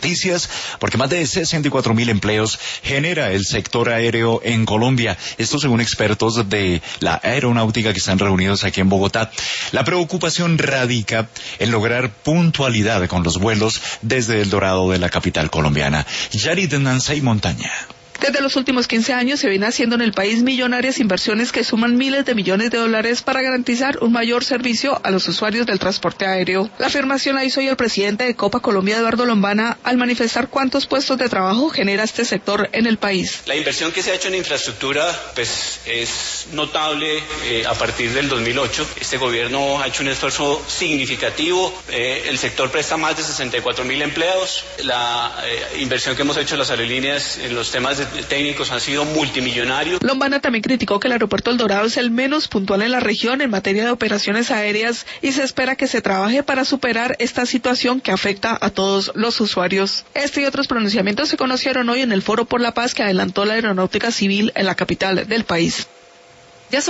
noticias, porque más de 64.000 empleos genera el sector aéreo en Colombia. Esto según expertos de la aeronáutica que están reunidos aquí en Bogotá. La preocupación radica en lograr puntualidad con los vuelos desde El Dorado de la capital colombiana. Yarid Nansay Montaña. Desde los últimos 15 años se viene haciendo en el país millonarias inversiones que suman miles de millones de dólares para garantizar un mayor servicio a los usuarios del transporte aéreo. La afirmación la hizo hoy el presidente de Copa Colombia, Eduardo Lombana, al manifestar cuántos puestos de trabajo genera este sector en el país. La inversión que se ha hecho en infraestructura pues es notable a partir del 2008. Este gobierno ha hecho un esfuerzo significativo. El sector presta más de 64.000 empleos. La inversión que hemos hecho en las aerolíneas en los temas técnicos han sido multimillonarios. Lombana también criticó que el aeropuerto El Dorado es el menos puntual en la región en materia de operaciones aéreas y se espera que se trabaje para superar esta situación que afecta a todos los usuarios. Este y otros pronunciamientos se conocieron hoy en el Foro por la Paz que adelantó la Aeronáutica Civil en la capital del país.